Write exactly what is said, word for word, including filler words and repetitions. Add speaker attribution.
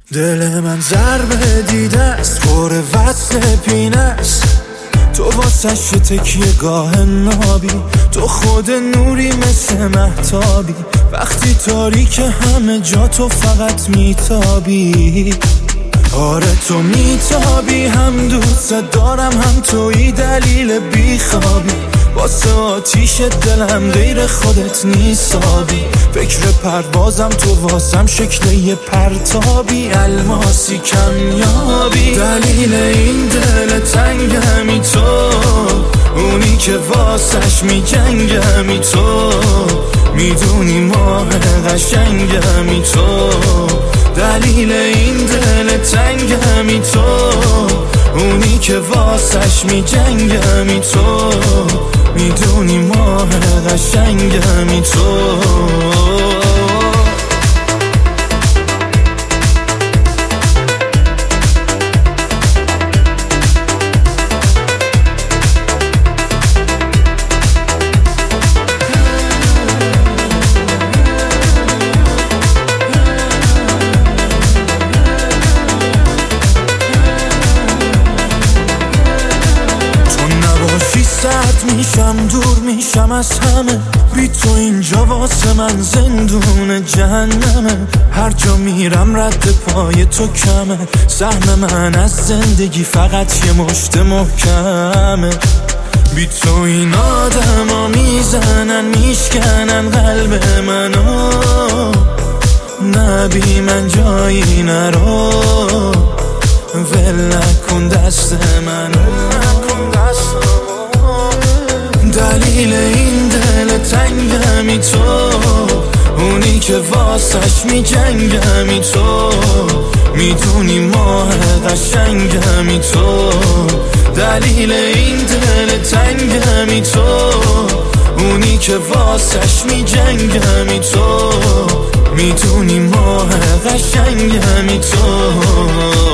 Speaker 1: دل من ضربه دیده است، پر وصل پینه است. تو واسش تکیه گاه نابی، تو خود نوری مثل مهتابی. وقتی تاریک همه جا تو فقط میتابی. آره تو میتابی، هم دوست دارم هم توی دلیل بیخوابی. واسه آتیش دلم غیر خودت نیسابی. فکر پروازم تو واسم شکل یه پرتابی، الماسی کمیابی. دلیل این دل تنگمی تو، اونی که واسش میجنگمی تو. میدونی ماه قشنگمی تو، دلیل این دل تنگمی تو. اونی که واسش میجنگمی تو. میدونی ماه قشنگمی تو. سرد میشم، دور میشم از همه. بی تو اینجا واسه من زندون جهنمه. هر جا میرم رد پای تو کمه. سهم من از زندگی فقط یه مشت محکمه. بی تو این آدم ها میزنن میشکنن قلب منو. نه بی من جایی نرو، ول نکن دست منو. دلیل این دل تنگمی تو، اونی که واسش میجنگمی تو. میدونی ماه قشنگمی تو، دلیل این دل تنگمی تو. اونی که واسش میجنگمی تو. میدونی ماه قشنگمی تو.